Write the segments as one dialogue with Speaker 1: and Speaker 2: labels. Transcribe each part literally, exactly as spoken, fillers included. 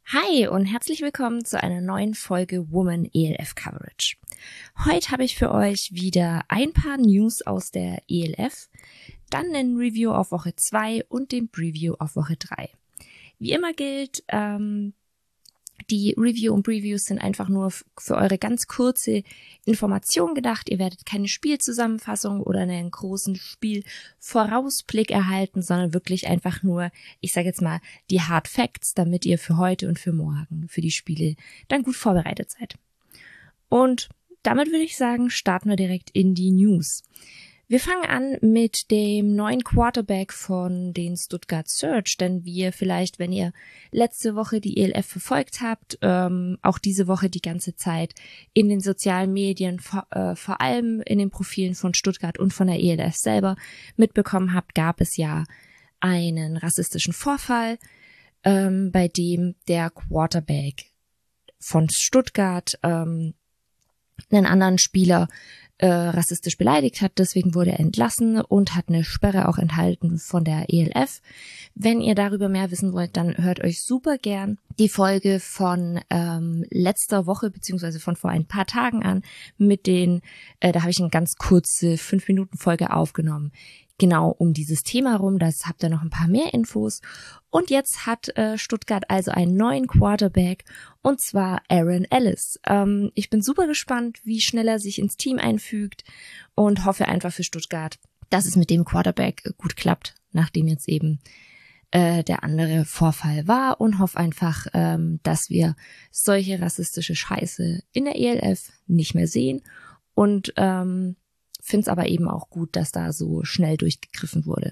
Speaker 1: Hi und herzlich willkommen zu einer neuen Folge Woman E L F Coverage. Heute habe ich für euch wieder ein paar News aus der E L F, dann ein Review auf Woche zwei und den Preview auf Woche drei. Wie immer gilt, ähm, die Review und Previews sind einfach nur für eure ganz kurze Information gedacht. Ihr werdet keine Spielzusammenfassung oder einen großen Spielvorausblick erhalten, sondern wirklich einfach nur, ich sage jetzt mal, die Hard Facts, damit ihr für heute und für morgen, für die Spiele dann gut vorbereitet seid. Und damit würde ich sagen, starten wir direkt in die News. Wir fangen an mit dem neuen Quarterback von den Stuttgart Surge, denn wie ihr vielleicht, wenn ihr letzte Woche die E L F verfolgt habt, ähm, auch diese Woche die ganze Zeit in den sozialen Medien, vor, äh, vor allem in den Profilen von Stuttgart und von der E L F selber mitbekommen habt, gab es ja einen rassistischen Vorfall, ähm, bei dem der Quarterback von Stuttgart ähm, einen anderen Spieler Äh, rassistisch beleidigt hat, deswegen wurde er entlassen und hat eine Sperre auch enthalten von der E L F. Wenn ihr darüber mehr wissen wollt, dann hört euch super gern die Folge von ähm, letzter Woche beziehungsweise von vor ein paar Tagen an mit den, äh, da habe ich eine ganz kurze fünf Minuten Folge aufgenommen, genau um dieses Thema rum, das habt ihr noch ein paar mehr Infos. Und jetzt hat äh, Stuttgart also einen neuen Quarterback, und zwar Aaron Ellis. Ähm, ich bin super gespannt, wie schnell er sich ins Team einfügt und hoffe einfach für Stuttgart, dass es mit dem Quarterback gut klappt, nachdem jetzt eben äh, der andere Vorfall war, und hoffe einfach, ähm, dass wir solche rassistische Scheiße in der E L F nicht mehr sehen, und ähm, finde es aber eben auch gut, dass da so schnell durchgegriffen wurde.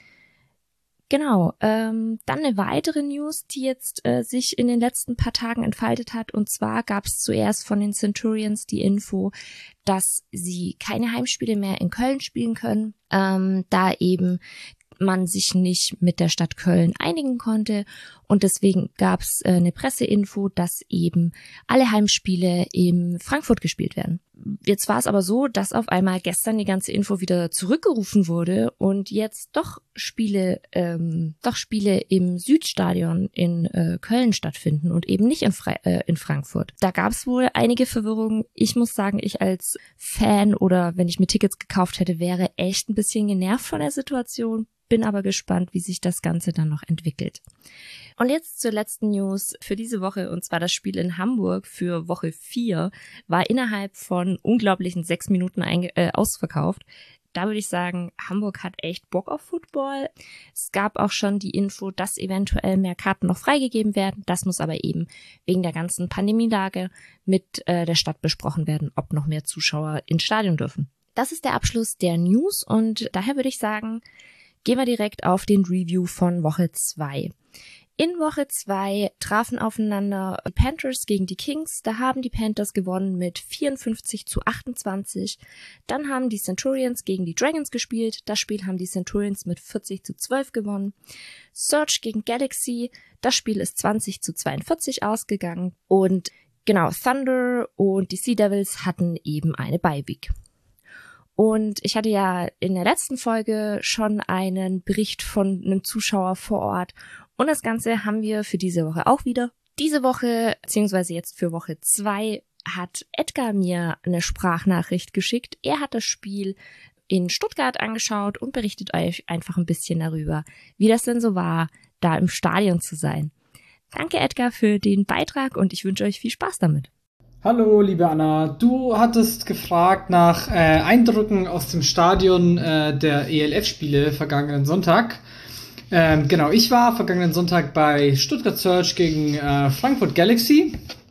Speaker 1: Genau, ähm, dann eine weitere News, die jetzt äh, sich in den letzten paar Tagen entfaltet hat, und zwar gab es zuerst von den Centurions die Info, dass sie keine Heimspiele mehr in Köln spielen können, ähm, da eben man sich nicht mit der Stadt Köln einigen konnte, und deswegen gab es äh, eine Presseinfo, dass eben alle Heimspiele in Frankfurt gespielt werden. Jetzt war es aber so, dass auf einmal gestern die ganze Info wieder zurückgerufen wurde und jetzt doch Spiele, ähm, doch Spiele im Südstadion in äh, Köln stattfinden und eben nicht in, Fra- äh, in Frankfurt. Da gab es wohl einige Verwirrungen. Ich muss sagen, ich als Fan oder wenn ich mir Tickets gekauft hätte, wäre echt ein bisschen genervt von der Situation. Bin aber gespannt, wie sich das Ganze dann noch entwickelt. Und jetzt zur letzten News für diese Woche, und zwar das Spiel in Hamburg für Woche vier war innerhalb von unglaublichen sechs Minuten einge- äh, ausverkauft. Da würde ich sagen, Hamburg hat echt Bock auf Football. Es gab auch schon die Info, dass eventuell mehr Karten noch freigegeben werden. Das muss aber eben wegen der ganzen Pandemielage mit äh, der Stadt besprochen werden, ob noch mehr Zuschauer ins Stadion dürfen. Das ist der Abschluss der News, und daher würde ich sagen, gehen wir direkt auf den Review von Woche zwei. In Woche zwei trafen aufeinander die Panthers gegen die Kings. Da haben die Panthers gewonnen mit vierundfünfzig zu achtundzwanzig. Dann haben die Centurions gegen die Dragons gespielt. Das Spiel haben die Centurions mit vierzig zu zwölf gewonnen. Surge gegen Galaxy. Das Spiel ist zwanzig zu zweiundvierzig ausgegangen. Und genau, Thunder und die Sea Devils hatten eben eine Bye-Week. Und ich hatte ja in der letzten Folge schon einen Bericht von einem Zuschauer vor Ort. Und das Ganze haben wir für diese Woche auch wieder. Diese Woche, beziehungsweise jetzt für Woche zwei, hat Edgar mir eine Sprachnachricht geschickt. Er hat das Spiel in Stuttgart angeschaut und berichtet euch einfach ein bisschen darüber, wie das denn so war, da im Stadion zu sein. Danke, Edgar, für den Beitrag, und ich wünsche euch viel Spaß damit.
Speaker 2: Hallo, liebe Anna. Du hattest gefragt nach äh, Eindrücken aus dem Stadion äh, der E L F-Spiele vergangenen Sonntag. Ähm, genau, ich war vergangenen Sonntag bei Stuttgart Surge gegen äh, Frankfurt Galaxy.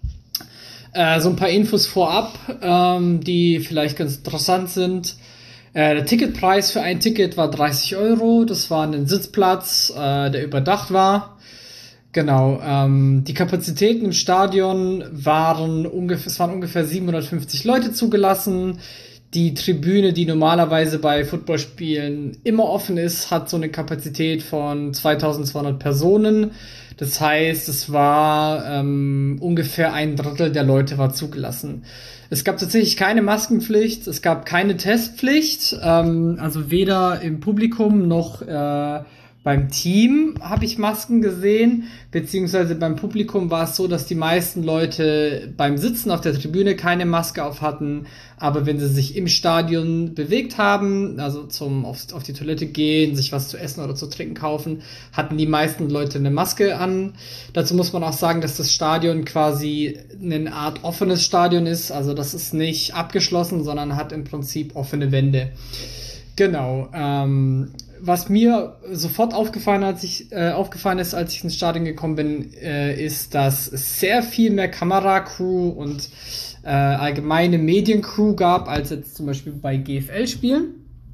Speaker 2: Äh, so ein paar Infos vorab, ähm, die vielleicht ganz interessant sind. Äh, der Ticketpreis für ein Ticket war dreißig Euro. Das war ein Sitzplatz, äh, der überdacht war. Genau, ähm, die Kapazitäten im Stadion waren ungefähr, es waren ungefähr siebenhundertfünfzig Leute zugelassen. Die Tribüne, die normalerweise bei Footballspielen immer offen ist, hat so eine Kapazität von zweitausendzweihundert Personen. Das heißt, es war ähm, ungefähr ein Drittel der Leute war zugelassen. Es gab tatsächlich keine Maskenpflicht, es gab keine Testpflicht, ähm, also weder im Publikum noch äh, Beim Team habe ich Masken gesehen, beziehungsweise beim Publikum war es so, dass die meisten Leute beim Sitzen auf der Tribüne keine Maske auf hatten, aber wenn sie sich im Stadion bewegt haben, also zum auf, auf die Toilette gehen, sich was zu essen oder zu trinken kaufen, hatten die meisten Leute eine Maske an. Dazu muss man auch sagen, dass das Stadion quasi eine Art offenes Stadion ist, also das ist nicht abgeschlossen, sondern hat im Prinzip offene Wände. Genau, ähm, was mir sofort aufgefallen, als ich, äh, aufgefallen ist, als ich ins Stadion gekommen bin, äh, ist, dass es sehr viel mehr Kameracrew und äh, allgemeine Mediencrew gab, als jetzt zum Beispiel bei G F L-Spielen.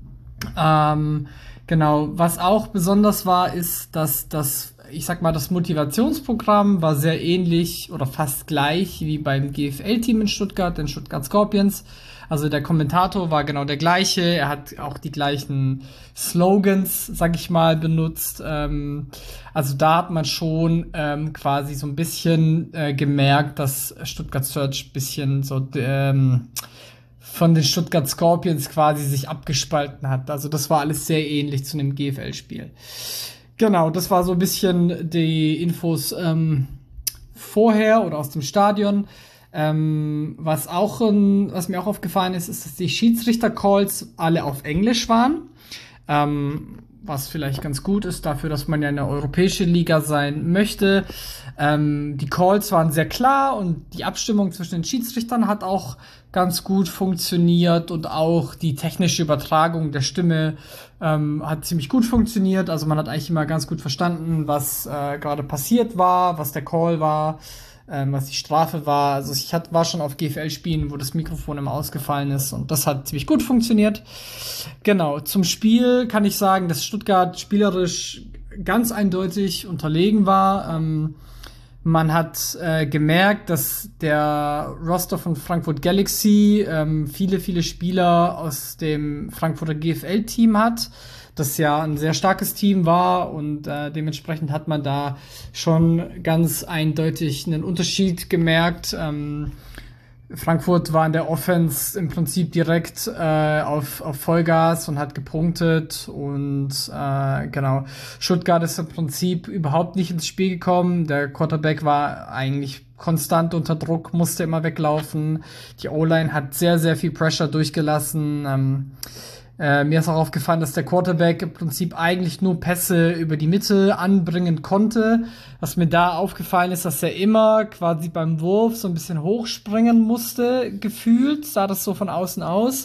Speaker 2: Ähm, genau, was auch besonders war, ist, dass das, ich sag mal, das Motivationsprogramm war sehr ähnlich oder fast gleich wie beim G F L-Team in Stuttgart, den Stuttgart Scorpions. Also der Kommentator war genau der gleiche, er hat auch die gleichen Slogans, sag ich mal, benutzt. Ähm, also da hat man schon ähm, quasi so ein bisschen äh, gemerkt, dass Stuttgart Surge ein bisschen so ähm, von den Stuttgart Scorpions quasi sich abgespalten hat. Also das war alles sehr ähnlich zu einem G F L-Spiel. Genau, das war so ein bisschen die Infos ähm, vorher oder aus dem Stadion. Ähm, was auch, ähm, was mir auch aufgefallen ist, ist, dass die Schiedsrichter-Calls alle auf Englisch waren. Ähm, was vielleicht ganz gut ist dafür, dass man ja eine europäische Liga sein möchte. Ähm, die Calls waren sehr klar und die Abstimmung zwischen den Schiedsrichtern hat auch ganz gut funktioniert und auch die technische Übertragung der Stimme ähm, hat ziemlich gut funktioniert. Also man hat eigentlich immer ganz gut verstanden, was äh, gerade passiert war, was der Call war, ähm, was die Strafe war. Also ich hat, war schon auf G F L-Spielen, wo das Mikrofon immer ausgefallen ist und das hat ziemlich gut funktioniert. Genau, zum Spiel kann ich sagen, dass Stuttgart spielerisch ganz eindeutig unterlegen war. Ähm, man hat äh, gemerkt, dass der Roster von Frankfurt Galaxy ähm, viele, viele Spieler aus dem Frankfurter G F L-Team hat, das ja ein sehr starkes Team war und äh, dementsprechend hat man da schon ganz eindeutig einen Unterschied gemerkt. Ähm, Frankfurt war in der Offense im Prinzip direkt äh, auf, auf Vollgas und hat gepunktet und äh, genau, Stuttgart ist im Prinzip überhaupt nicht ins Spiel gekommen. Der Quarterback war eigentlich konstant unter Druck, musste immer weglaufen. Die O-Line hat sehr, sehr viel Pressure durchgelassen. Ähm, Äh, mir ist auch aufgefallen, dass der Quarterback im Prinzip eigentlich nur Pässe über die Mitte anbringen konnte. Was mir da aufgefallen ist, dass er immer quasi beim Wurf so ein bisschen hochspringen musste, gefühlt, sah das so von außen aus.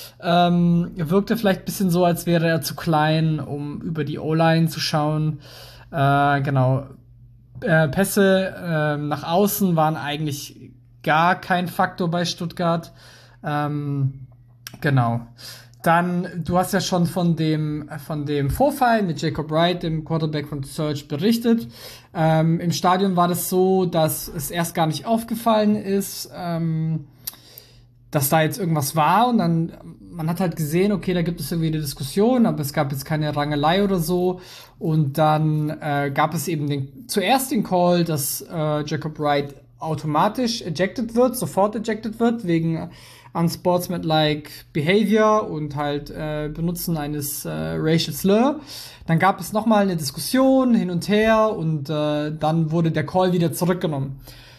Speaker 2: Ähm, wirkte vielleicht ein bisschen so, als wäre er zu klein, um über die O-Line zu schauen. Äh, genau. Äh, Pässe äh, nach außen waren eigentlich gar kein Faktor bei Stuttgart. Ähm, genau. Dann, du hast ja schon von dem, von dem Vorfall mit Jacob Wright, dem Quarterback von Surge, berichtet. Ähm, im Stadion war das so, dass es erst gar nicht aufgefallen ist, ähm, dass da jetzt irgendwas war. Und dann, man hat halt gesehen, okay, da gibt es irgendwie eine Diskussion, aber es gab jetzt keine Rangelei oder so. Und dann äh, gab es eben den, zuerst den Call, dass äh, Jacob Wright automatisch ejected wird, sofort ejected wird, wegen unsportsmanlike behavior und halt äh, Benutzen eines äh, racial slur. Dann gab es nochmal eine Diskussion hin und her und äh, dann wurde der Call wieder zurückgenommen.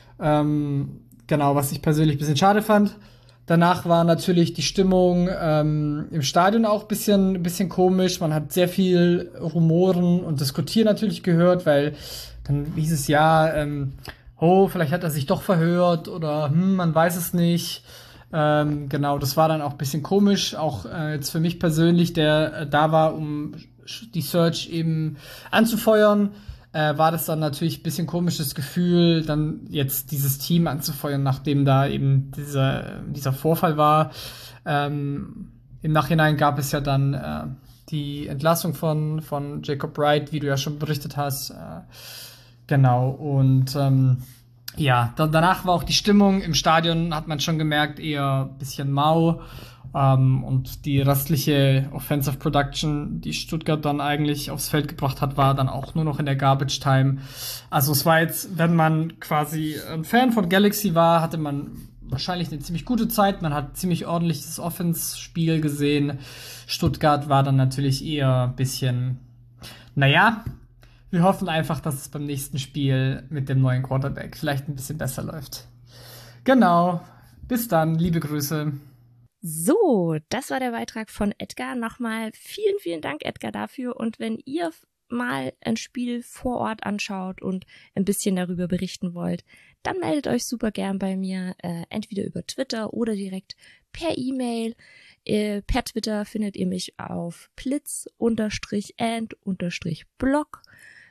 Speaker 2: Ähm, genau, was ich persönlich ein bisschen schade fand. Danach war natürlich die Stimmung ähm, im Stadion auch ein bisschen, bisschen komisch. Man hat sehr viel Rumoren und Diskutieren natürlich gehört, weil dann hieß es ja, ähm, oh, vielleicht hat er sich doch verhört oder hm, man weiß es nicht. Ähm, genau, das war dann auch ein bisschen komisch, auch äh, jetzt für mich persönlich, der äh, da war, um die Surge eben anzufeuern, äh, war das dann natürlich ein bisschen komisches Gefühl, dann jetzt dieses Team anzufeuern, nachdem da eben dieser, dieser Vorfall war. Ähm, im Nachhinein gab es ja dann äh, die Entlassung von, von Jacob Wright, wie du ja schon berichtet hast. Äh, genau, und ähm, ja, dann, danach war auch die Stimmung im Stadion, hat man schon gemerkt, eher ein bisschen mau. Ähm, und die restliche Offensive Production, die Stuttgart dann eigentlich aufs Feld gebracht hat, war dann auch nur noch in der Garbage Time. Also es war jetzt, wenn man quasi ein Fan von Galaxy war, hatte man wahrscheinlich eine ziemlich gute Zeit. Man hat ziemlich ordentliches Offense-Spiel gesehen. Stuttgart war dann natürlich eher ein bisschen Naja, wir hoffen einfach, dass es beim nächsten Spiel mit dem neuen Quarterback vielleicht ein bisschen besser läuft. Genau. Bis dann. Liebe Grüße.
Speaker 1: So, das war der Beitrag von Edgar. Nochmal vielen, vielen Dank, Edgar, dafür. Und wenn ihr mal ein Spiel vor Ort anschaut und ein bisschen darüber berichten wollt, dann meldet euch super gern bei mir, äh, entweder über Twitter oder direkt per E-Mail. Äh, per Twitter findet ihr mich auf blitz-and-blog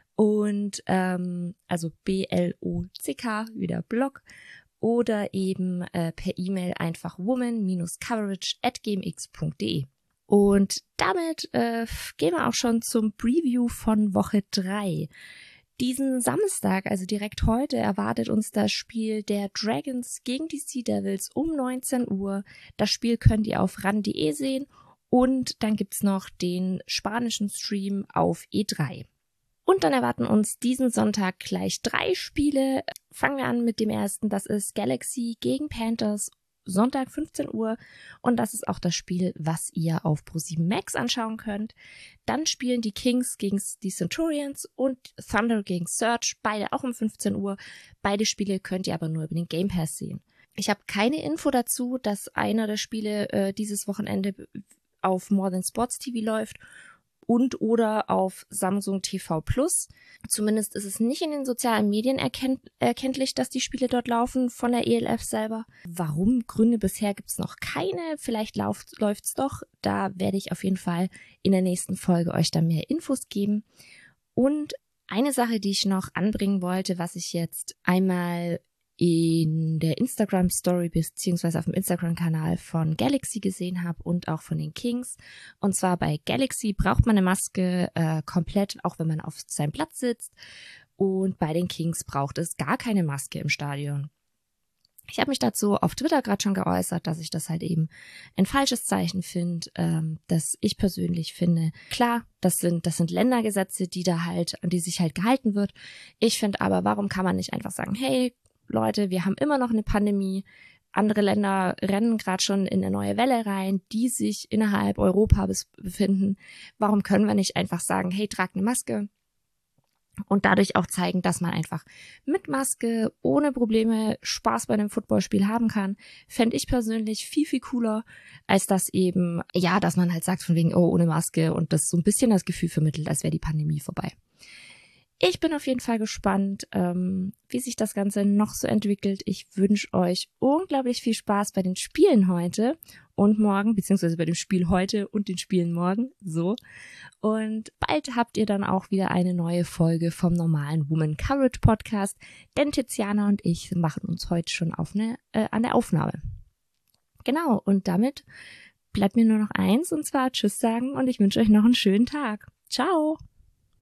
Speaker 1: und ähm, also B L O C K, wieder Blog. Oder eben äh, per E-Mail einfach woman-coverage at gmx punkt de. Und damit äh, gehen wir auch schon zum Preview von Woche drei. Diesen Samstag, also direkt heute, erwartet uns das Spiel der Dragons gegen die Sea Devils um neunzehn Uhr. Das Spiel könnt ihr auf ran punkt de sehen und dann gibt's noch den spanischen Stream auf E drei. Und dann erwarten uns diesen Sonntag gleich drei Spiele. Fangen wir an mit dem ersten, das ist Galaxy gegen Panthers, Sonntag fünfzehn Uhr. Und das ist auch das Spiel, was ihr auf ProSieben Max anschauen könnt. Dann spielen die Kings gegen die Centurions und Thunder gegen Surge, beide auch um fünfzehn Uhr. Beide Spiele könnt ihr aber nur über den Game Pass sehen. Ich habe keine Info dazu, dass einer der Spiele äh, dieses Wochenende auf More Than Sports T V läuft und oder auf Samsung T V Plus. Zumindest ist es nicht in den sozialen Medien erkennt, erkenntlich, dass die Spiele dort laufen von der E L F selber. Warum? Gründe bisher gibt's noch keine. Vielleicht läuft, läuft's doch. Da werde ich auf jeden Fall in der nächsten Folge euch dann mehr Infos geben. Und eine Sache, die ich noch anbringen wollte, was ich jetzt einmal in der Instagram-Story beziehungsweise auf dem Instagram-Kanal von Galaxy gesehen habe und auch von den Kings. Und zwar bei Galaxy braucht man eine Maske äh, komplett, auch wenn man auf seinem Platz sitzt. Und bei den Kings braucht es gar keine Maske im Stadion. Ich habe mich dazu auf Twitter gerade schon geäußert, dass ich das halt eben ein falsches Zeichen finde, ähm, dass ich persönlich finde. Klar, das sind das sind Ländergesetze, die da halt, an die sich halt gehalten wird. Ich finde aber, warum kann man nicht einfach sagen, hey, Leute, wir haben immer noch eine Pandemie. Andere Länder rennen gerade schon in eine neue Welle rein, die sich innerhalb Europas befinden. Warum können wir nicht einfach sagen, hey, trag eine Maske? Und dadurch auch zeigen, dass man einfach mit Maske ohne Probleme Spaß bei einem Footballspiel haben kann, fände ich persönlich viel, viel cooler, als dass eben, ja, dass man halt sagt von wegen, oh, ohne Maske und das so ein bisschen das Gefühl vermittelt, als wäre die Pandemie vorbei. Ich bin auf jeden Fall gespannt, ähm, wie sich das Ganze noch so entwickelt. Ich wünsche euch unglaublich viel Spaß bei den Spielen heute und morgen, beziehungsweise bei dem Spiel heute und den Spielen morgen, so. Und bald habt ihr dann auch wieder eine neue Folge vom normalen Woman Coverage Podcast, denn Tiziana und ich machen uns heute schon auf eine, äh, an der Aufnahme. Genau, und damit bleibt mir nur noch eins, und zwar Tschüss sagen und ich wünsche euch noch einen schönen Tag. Ciao!